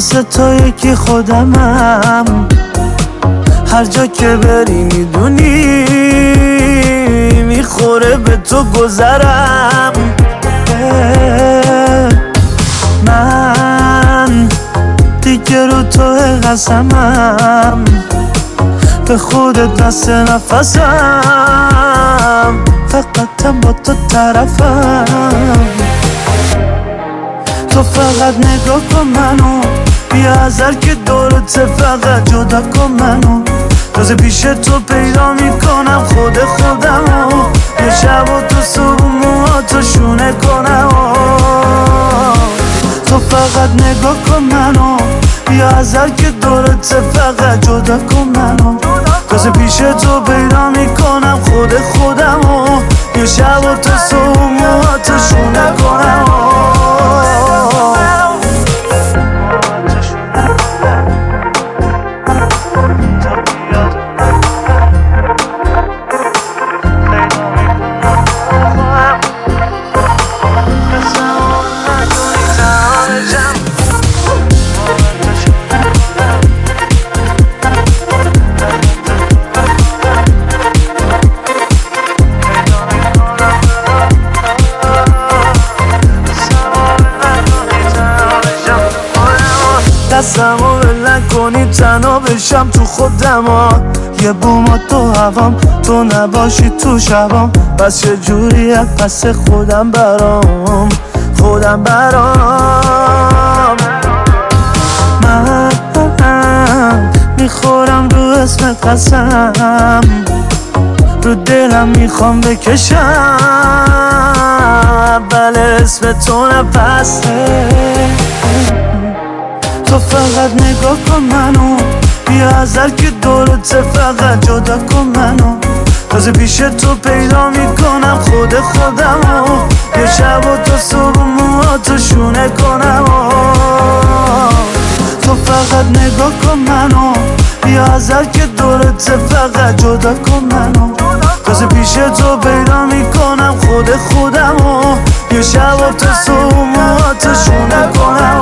واسه تو یکی خودمم، هر جا که بری میدونی میخوره به تو گذرم. من دیگه رو تو قسمم، به خودت دست نفسم، فقطم با تو طرفم. تو فقط نگاه کن منو، بیا ازر که دورته، فقط جدا کن منو. تازه پیش تو پیدا میکنم خودمو، یه شب و تو صبح موهاتو شونه کنم. تو فقط نگاه کن منو، بیا ازر که دورته، فقط جدا کن منو. تازه پیش تو پیدا میکنم خودمو، یه شب و تو صبح موهاتو شونه کنم. دستمو بلند کنی تنها بشم تو خودم، یه بوم تو هوام، تو نباشی تو شبام، بس یه جوری از پس خودم برام. من میخورم رو اسم قسم، رو دلم میخوام بکشم، بله اسم تو نفسه. تو فقط نگاه کن منو، بیا ازر که دورته، فقط جدا کن منو. تازه پیش تو پیدا میکنم خودمو، یه شب و تو صبح موهاتو شونه کنم. تو فقط نگاه کن منو، بیا ازر که دورته، فقط جدا کن منو. تازه پیش تو پیدا میکنم خودمو، یه شب و تو صبح موهاتو شونه کنم.